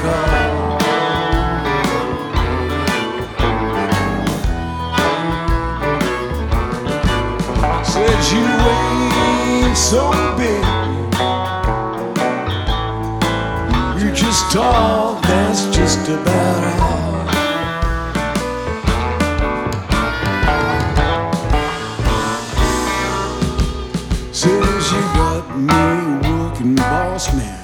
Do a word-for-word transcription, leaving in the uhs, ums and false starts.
call. Said you ain't so big, you're just tall, that's just about all. Says you got me working boss man,